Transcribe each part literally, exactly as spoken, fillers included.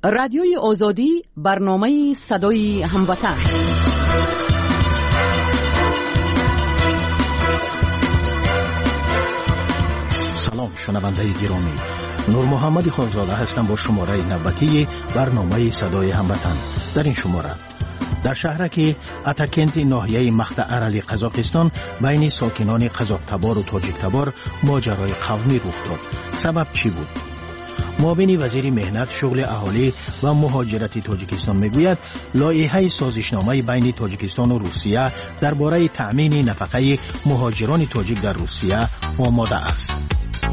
رادیوی آزادی، برنامه صدای هموطن. سلام شنونده گرامی، نور محمد خانزاده هستم با شماره نوبتی برنامه صدای هموطن. در این شماره در شهرک اتاکنت ناحیه مقطع ارلی قزاقستان بین ساکنان قزاق‌تبار و تاجیک‌تبار ماجرای قومی رخ داد. سبب چی بود؟ معاون وزیر مهنت، شغل اهالی و مهاجرت تاجیکستان میگوید لایحه سازشنامه بین تاجیکستان و روسیه درباره تأمین نفقه مهاجران تاجیک در روسیه آماده است.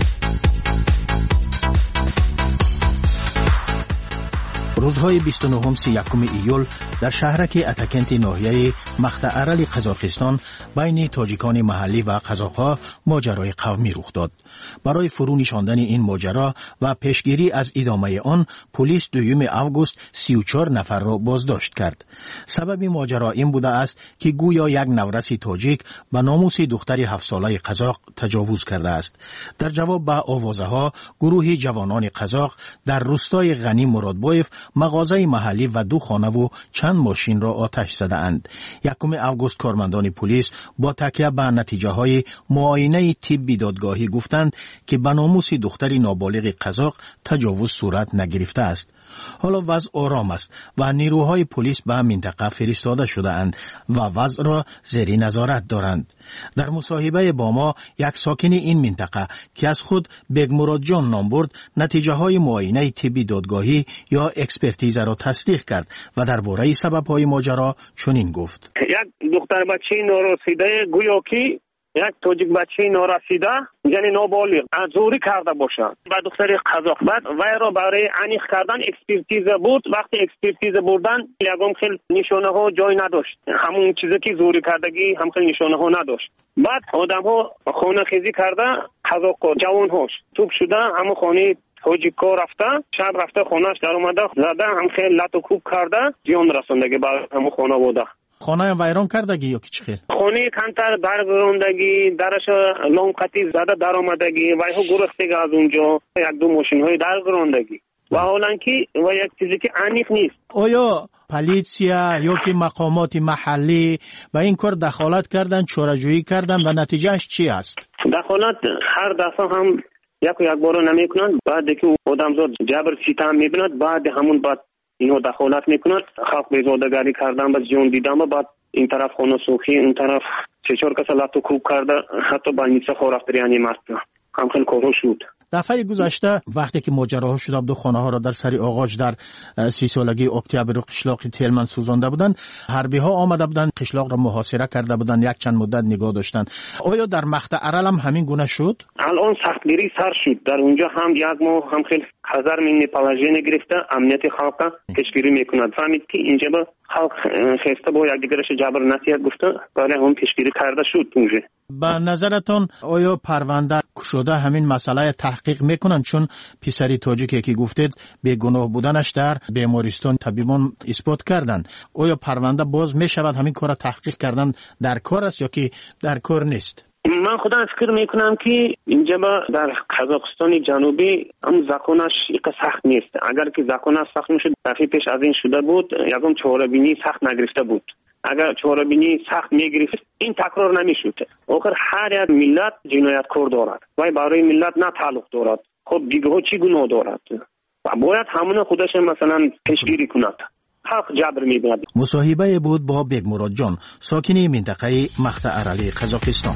روزهای بیست و نه سی و یک ایول در شهرک اتاکنت ناحیه مقطع ارلی قزاقستان بین تاجیکان محلی و قزاق‌ها ماجرای قومی رخ داد. برای فرو نشاندن این ماجرا و پیشگیری از ادامه آن، پلیس دوم آگوست سی و چهار نفر را بازداشت کرد. سبب ماجرا این بوده است که گویا یک نورس تاجیک به ناموس دختری هفت ساله قزاق تجاوز کرده است. در جواب به آوازه‌ها، گروه جوانان قزاق در روستای غنی مرادبایف مغازه محلی و دو خانه و چند ماشین را آتش زده اند. یکم آگوست کارمندان پلیس با تکیه به نتیجه های معاینه طبی دادگاهی گفتند که به ناموس دختری نابالغ قزاق تجاوز صورت نگرفته است. حالا وضع آرام است و نیروهای پلیس به منطقه فرستاده شده اند و وضع را زیر نظارت دارند. در مصاحبه با ما یک ساکن این منطقه که از خود بیگ مراد جان نام برد، نتیجه های معاینه طبی دادگاهی یا اکسپرتیز را تصدیق کرد و درباره سبب های ماجرا چنین گفت: یک دختر بچه نارسیده گویا که یک تاجیک بچه نارسیده یعنی نابالغ زوری کرده باشد و دختر قزاق. بعد وی را برای عنیق کردن اکسپرتیز بود. وقتی اکسپرتیز بردن یکم خیلی نشانه ها جای نداشت، همون چیزی که زوری کردگی هم خیلی نشانه ها نداشت. بعد آدم ها خانه خیزی کرده، قزاق جوان هاش توپ شده، همون خانه تاجیک ها رفته، شب رفته خانهش در اومده زده، هم خیلی لط و کوب کرده، زیان رساندگی برای همون خانه بوده. خانه ویران کردگی یا کی چخیل؟ خانه کنتر درگروندگی، درش لامقتی زده در آمدگی و ها گرفتگی از اونجا، یک دو ماشین های درگروندگی و حالا که و یک چیزی که عنیق نیست. آیا پلیسیا یا که مقامات محلی به این کار دخالت کردن، چاره‌جویی کردن و نتیجهش چی است؟ دخالت هر دفعه هم یک و یک بار نمیکنند. بعد که آدمزاد جبر ستم میبیند، بعد همون بعد اینو دخالت میکنند. خلق بیزادگری کردن، بس جون دیدم، بعد این طرف خونه سوخی، اون طرف سه چهار کس لاتو کوب کرده، حتی با نیسه خورفت ریانی مرد هم خیلی کارو شد. دفعه گذشته وقتی که ماجراها شد، دو خانه ها را در سری آغاج در سی سالگی اکتبر و قشلاق تلمن سوزانده بودند. حربی ها آمده بودند، قشلاق را محاصره کرده بودند، یک چند مدت نگاه داشتند. آیا در مقطع ارل هم همین گونه شد؟ الان سختگیری سر شد. در اونجا هم یک ماه هم خیلی هزار مینی پلاژین گرفته، امنیت خلق پیشگیری میکند. فهمید که اینجا با خلق خسته با یک دیگرش جبر نصیحت گفته، برای هم پیشگیری کرده شد. اونجا به نظرتون آیا پرونده شده همین مسئله تحقیق میکنن؟ چون پسری تاجیکی که گفتید بیگناه بودنش در بیمارستان طبیبان اثبات کردن، آیا پرونده باز میشود همین کار تحقیق کردن در کار است یا که در کار نیست؟ من خودم فکر میکنم که اینجا در قزاقستان جنوبی هم زکانش یک سخت نیست. اگر که زکانش سخت میشد دفعه پیش از این شده بود، یکم چهاره‌بینی سخت نگرفته بود. اگر چهاره‌بینی سخت میگرفت این تکرار نمیشد. آخر هر یک ملت جنایتکار دارد و برای ملت نه تعلق دارد. خب دیگه ها چی گناه دارد و باید همون خودش مثلا پیشگیری کند. حق جبر میبیند. مصاحبه بود با بیگ مراد جان، ساکن منطقه مقطع ارلی قزاقستان.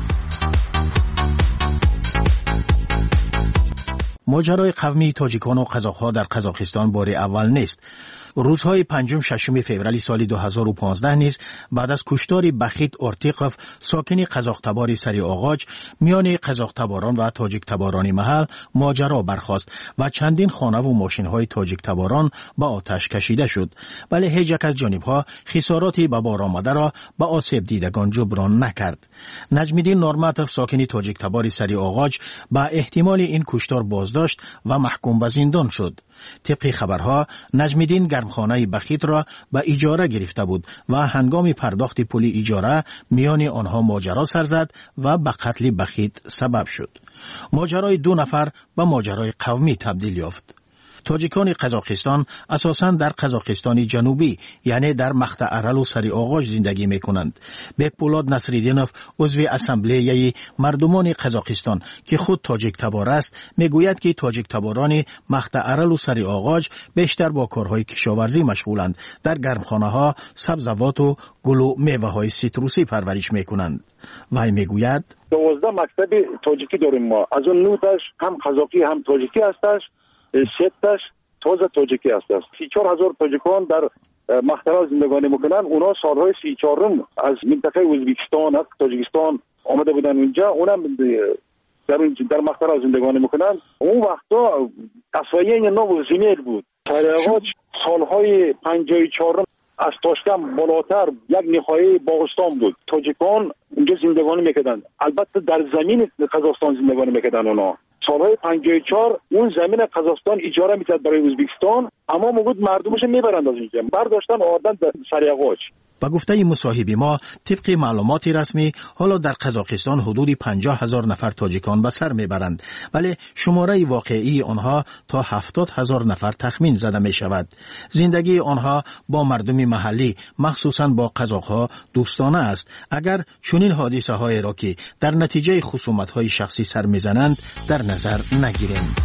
ماجرای قومی تاجیکان و قزاق‌ها در قزاقستان بار اول نیست. روزهای پنجم ششم فوریه سال دو هزار و پانزده نیز بعد از کشتار بخیت اورتیقوف ساکن قزاق‌تبار سری آغاج میان قزاق‌تباران و تاجیک‌تباران محل ماجرا برخاست و چندین خانه و ماشین‌های تاجیک‌تباران به آتش کشیده شد، ولی هیچ یک از جانب‌ها خساراتی به بار آمده را به آسیب دیدگان جبران نکرد. نجم‌الدین نورماتوف ساکن تاجیک‌تبار سری آغاج به احتمال این کشتار بازداشت و محکوم به زندان شد. طبق خبرها نجم‌الدین گرمخانه بخیت را به اجاره گرفته بود و هنگام پرداخت پول اجاره میان آنها ماجرا سر زد و به قتل بخیت سبب شد. ماجرای دو نفر به ماجرای قومی تبدیل یافت. تاجیکان قزاقستان اساساً در قزاقستان جنوبی یعنی در مقطع ارل و سری آغاج زندگی میکنند. بهپولاد نصرالدینوف عضو اسامبله مردمان قزاقستان که خود تاجیک تبار است میگوید که تاجیک تباران مقطع ارل و سری آغاج بیشتر با کارهای کشاورزی مشغولند. در گرمخانه ها سبزوات و گل و میوه های سیتروسی پرورش میکنند. وی میگوید دوازده مکتب تاجیکی داریم ما. از اون نوتش هم قزاقی هم تاجیکی هستش، ستش تازه تاجیکی هستش. سی چهار هزار تاجیکان در مقطع زندگانی میکنن. اونا سالهای سی چهارم از منطقه ازبکستان از تاجیکستان آمده بودن اونجا. اونم در در مقطع زندگانی میکنن. اون وقتا اسوایه نو زمیر بود. سریعات سالهای پنجاه و چهار از تاشکم بالاتر یک نخواهی باغستان بود. تاجیکان اونجا زندگانی میکردن. البته در زمین قزاقستان زندگانی میکردن. اونا سالهای پنجاه و چهار اون زمین قزاقستان اجاره میکرد برای ازبکستان، اما موجود مردمش میبرند از اینجا برداشتن آوردن در سریعات. با گفته مصاحب ما طبق معلومات رسمی حالا در قزاقستان حدود پنجاه هزار نفر تاجیکان به سر میبرند، ولی شماره واقعی آنها تا هفتاد هزار نفر تخمین زده می شود. زندگی آنها با مردم محلی مخصوصاً با قزاق‌ها دوستانه است. اگر چنین حادثه های را که در نتیجه خصومت های شخصی سر میزنند در نظر نگیریم.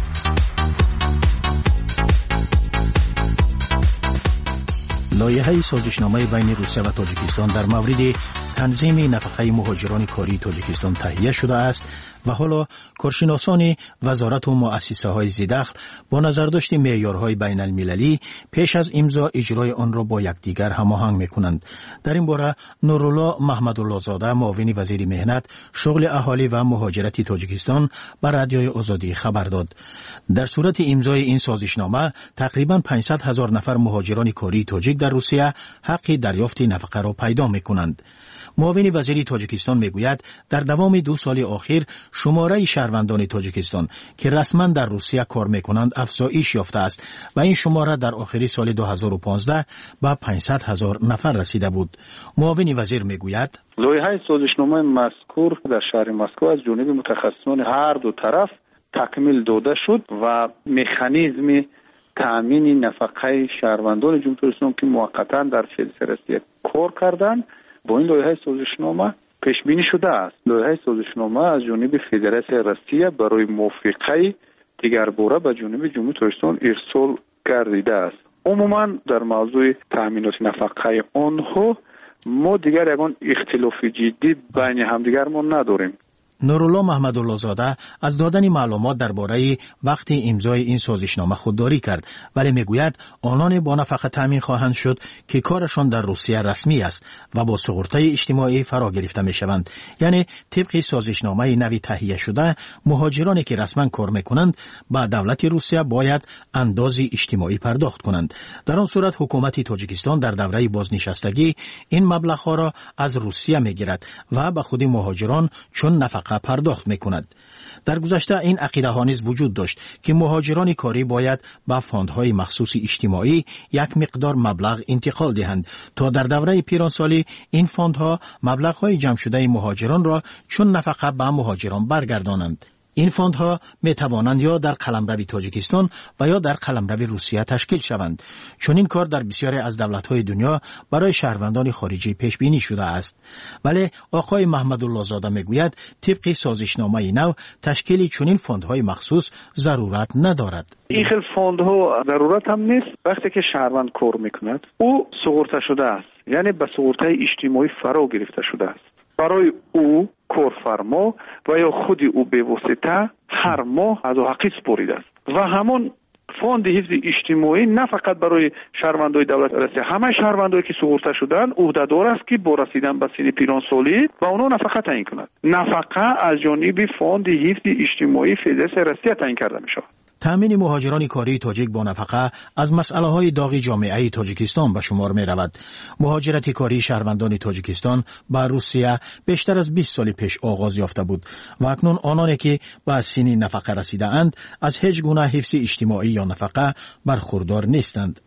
لایحه سازشنامه بین روسیه و تاجیکستان در مورد تنظیم نفقه مهاجران کاری تاجیکستان تهیه شده است و حالا کارشناسان وزارت و مؤسسه های ذی‌دخل با نظرداشت معیارهای بین المللی پیش از امضا اجرای آن را با یکدیگر هماهنگ میکنند. در این باره نورالله محمدالله زاده معاون وزیر مهنت، شغل اهالی و مهاجرت تاجیکستان بر رادیوی آزادی خبر داد. در صورت امضای این سازشنامه تقریبا پانصد هزار نفر مهاجران کاری تاجیک در روسیه حق دریافت نفقه را پیدا میکنند. معاون وزیر تاجیکستان میگوید در دوام دو سال اخیر شماره شهروندان تاجیکستان که رسما در روسیه کار میکنند افزایش یافته است و این شماره در آخر سال دو هزار و پانزده به پانصد هزار نفر رسیده بود. معاون وزیر میگوید لایحه سازشنامه مذکور در شهر مسکو از جانب متخصصان هر دو طرف تکمیل داده شد و مکانیزم تامین نفقه شهروندان جمهوری اسلامی که موقتا در فدراسیون کار کردند با این لایحه سازشنامه پیش بینی شده است. لایحه سازشنامه از جانب فدراسیون روسیه برای موافقه دیگر باره به جانب جمهوری اسلامی ارسال گردیده است. عموما در موضوع تامینات نفقه آنها ما دیگر یگان اختلاف جدی بین همدیگر ما نداریم. نورالله محمدالله زاده از دادن معلومات درباره وقت امضای این سازشنامه خودداری کرد، ولی میگوید آنان با نفقه تامین خواهند شد که کارشان در روسیه رسمی است و با سقوطهای اجتماعی فرا گرفته میشوند. یعنی طبق سازشنامه نوی تهیه شده مهاجرانی که رسما کار میکنند با دولت روسیه باید اندازی اجتماعی پرداخت کنند. در آن صورت حکومت تاجیکستان در دوره بازنشستگی این مبلغ را از روسیه میگیرد و به خود مهاجران چون نفقه پرداخت میکند. در گذشته این عقیده ها نیز وجود داشت که مهاجران کاری باید به فاندهای مخصوص اجتماعی یک مقدار مبلغ انتقال دهند تا در دوره پیرانسالی این فاندها مبلغ های جمع شده مهاجران را چون نفقه به مهاجران برگردانند. این فاندها می توانند یا در قلمرو تاجیکستان و یا در قلمرو روسیه تشکیل شوند. چون این کار در بسیاری از دولت‌های دنیا برای شهروندان خارجی پیش بینی شده است. ولی آقای محمدالله زاده میگوید طبق سازشنامه نو تشکیل چنین فاندهای مخصوص ضرورت ندارد. این خیلی فاندها ضرورت هم نیست. وقتی که شهروند کار میکند او سقوطه شده است، یعنی به سقوطه اجتماعی فرا گرفته شده است. برای او کارفرما و یا خود او به واسطه هر ماه از حقی سپرده است و همون فاند حفظ اجتماعی نه فقط برای شهروندان دولت روسیه، همه شهروندانی که سقوطه شدن عهدهدار است که با رسیدن به سن پیرانسالی و اونا نفقه تعیین کند. نفقه از جانب فاند حفظ اجتماعی فدراسیون روسیه تعیین کرده می شود. تامین مهاجران کاری تاجیک با نفقه از مسئله های داغ جامعه تاجیکستان به شمار می رود. مهاجرت کاری شهروندان تاجیکستان به روسیه بیشتر از بیست سال پیش آغاز یافته بود و اکنون آنانی که به سن نفقه رسیده اند از هیچ گونه حفظ اجتماعی یا نفقه برخوردار نیستند.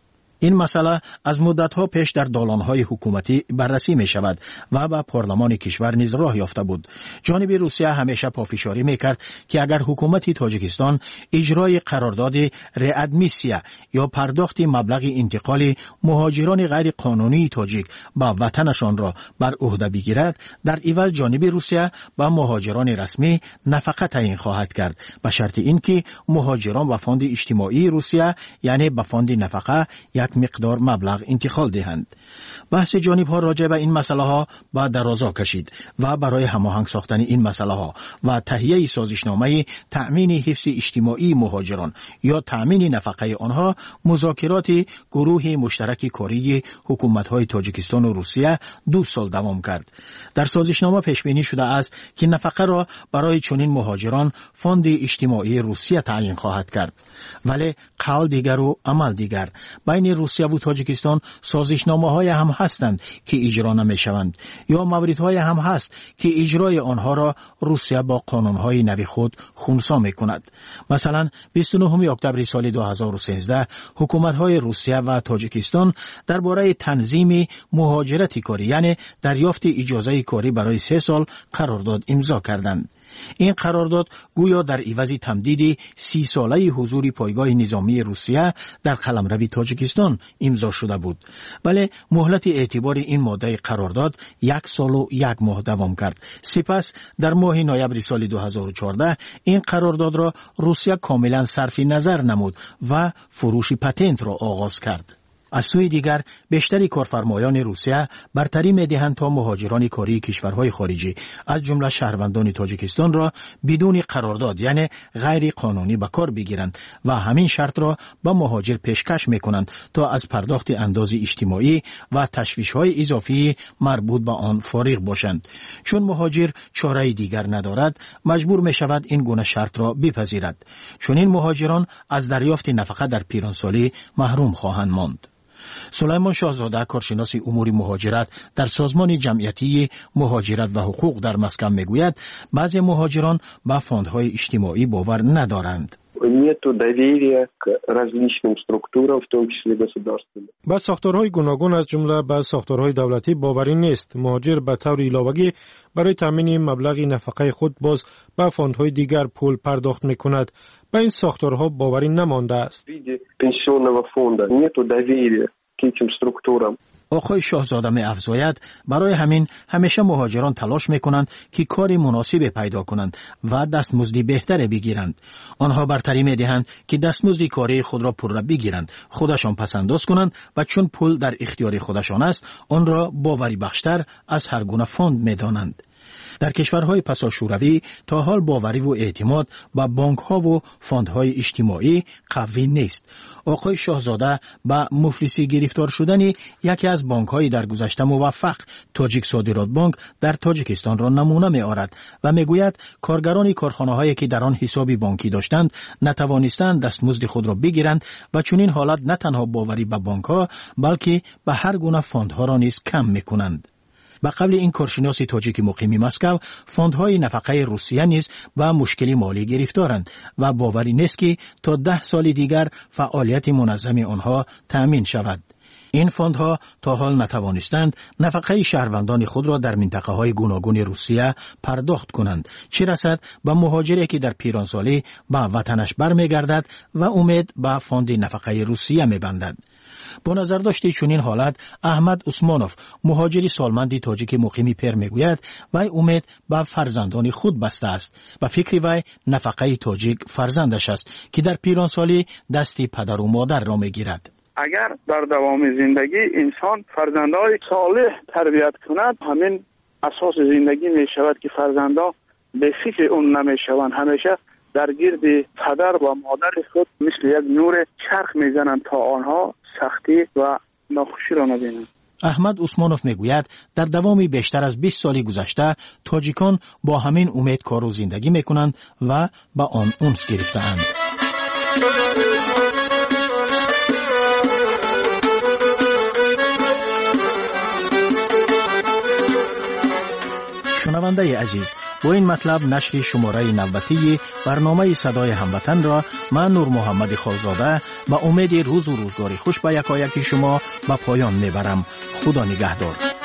این مسئله از مدت‌ها پیش در دالان‌های حکومتی بررسی می‌شود و به پارلمان کشور نیز راه یافته بود. جانب روسیه همیشه پافشاری می‌کرد که اگر حکومت تاجیکستان اجرای قرارداد ریادمیسیا یا پرداخت مبلغ انتقال مهاجران غیر قانونی تاجیک به وطنشان را بر عهده بگیرد، در عوض جانب روسیه به مهاجران رسمی نفقه تعیین خواهد کرد، به شرط اینکه مهاجران به فاند اجتماعی روسیه یعنی به فاند نفقه یک مقدار مبلغ انتقال دهند. بحث جانب‌ها راجع به این مسئله ها با درازا کشید و برای هماهنگ ساختن این مسئله ها و تهیه سازشنامه تأمین حفظ اجتماعی مهاجران یا تأمین نفقه آنها مذاکرات گروه مشترک کاری حکومت‌های تاجیکستان و روسیه دو سال دوام کرد. در سازشنامه پیش بینی شده است که نفقه را برای چنین مهاجران فاند اجتماعی روسیه تعیین خواهد کرد. ولی قول دیگر و عمل دیگر. بین روسیه و تاجیکستان سازشنامه‌های هم هستند که اجرا نمی‌شوند یا موردهای هم هست که اجرای آنها را روسیه با قانون‌های نوی خود خنثی می‌کند. مثلا بیست و نهم اکتبر سال دو هزار و سیزده حکومت‌های روسیه و تاجیکستان درباره تنظیم مهاجرت کاری یعنی دریافت اجازه کاری برای سه سال قرارداد امضا کردند. این قرارداد گویا در عوض تمدید سی ساله حضور پایگاه نظامی روسیه در قلمرو تاجیکستان امضا شده بود. بله مهلت اعتبار این ماده قرارداد یک سال و یک ماه دوام کرد. سپس در ماه نوامبر سال دو هزار و چهارده این قرارداد را روسیه کاملا صرف نظر نمود و فروش پتنت را آغاز کرد. از سوی دیگر بیشتری کارفرمایان روسیه برتری می‌دهند تا مهاجران کاری کشورهای خارجی از جمله شهروندان تاجیکستان را بدون قرارداد یعنی غیر قانونی به کار بگیرند و همین شرط را به مهاجر پیشکش می‌کنند تا از پرداخت انداز اجتماعی و تشویش‌های اضافی مربوط به آن فارغ باشند. چون مهاجر چاره دیگر ندارد مجبور می‌شود این گونه شرط را بپذیرد. چون این مهاجران از دریافت نفقه در پیرانسالی محروم خواهند ماند. سلیمان شاهزاده کارشناس امور مهاجرت در سازمان جمعیتی مهاجرت و حقوق در مسکن میگوید بعضی مهاجران به فاندهای اجتماعی باور ندارند. нету доверия к различным структурам, в том числе государственным. با ساختارهای گوناگون از جمله با ساختارهای دولتی باوری نیست. مهاجر به طور علاوه‌ای برای تامین مبلغ نفقه خود باز به فاندهای دیگر پول پرداخت می‌کند. به این ساختارها باوری نمانده است. پنسیونного фонда нету доверия к этим структурам. آقای شاهزاده می افزاید برای همین همیشه مهاجران تلاش میکنند که کار مناسب پیدا کنند و دستمزدی بهتر بگیرند. آنها برتری میدهند که دستمزد کاری خود را پر را بگیرند، خودشان پسنداز کنند و چون پول در اختیار خودشان است آن را باوری بخشتر از هر گونه فاند میدانند. در کشورهای پساشوروی تا حال باوری و اعتماد به بانک‌ها و فاندهای اجتماعی قوی نیست. آقای شاهزاده به مفلسی گرفتار شدن یکی از بانک‌های در گذشته موفق تاجیک صادرات بانک در تاجیکستان را نمونه می‌آورد و می‌گوید کارگران کارخانه‌هایی که در آن حساب بانکی داشتند نتوانستند دستمزد خود را بگیرند و چون این حالت نه تنها باوری به بانک‌ها بلکه به هر گونه فاندها را نیز کم می‌کنند. با قبل این کارشناس تاجیک مقیم مسکو فاندهای نفقه روسیه نیز به مشکلی مالی گرفتارند و باوری نیست که تا ده سال دیگر فعالیت منظم آنها تأمین شود. این فاندها تا حال نتوانستند نفقه شهروندان خود را در منطقه های گوناگون روسیه پرداخت کنند، چه رسد به مهاجری که در پیرانسالی به وطنش برمیگردد و امید به فاند نفقه روسیه میبندد. با نظر داشته چنین حالت احمد عثمانوف مهاجری سالمند تاجیک مقیم پیر میگوید وی امید به فرزندان خود بسته است. به فکر وی نفقه تاجیک فرزندش است که در پیرانسالی دست پدر و مادر را میگیرد. اگر در دوام زندگی انسان فرزندای صالح تربیت کند همین اساس زندگی می شود که فرزندا به فکر اون نمی شوند، همیشه در گرد پدر و مادر خود مثل یک نور چرخ می زنند تا آنها سختی و ناخوشی را نبینند. احمد عثمانوف میگوید در دوام بیشتر از بیست سال گذشته تاجیکان با همین امید کار و زندگی میکنند و با آن انس گرفته‌اند. شنونده عزیز، با این مطلب نشر شماره نوبتی برنامه صدای هموطن را من نور محمد خالزاده با امید روز و روزگاری خوش به یکایک شما به پایان میبرم. خدا نگهدار.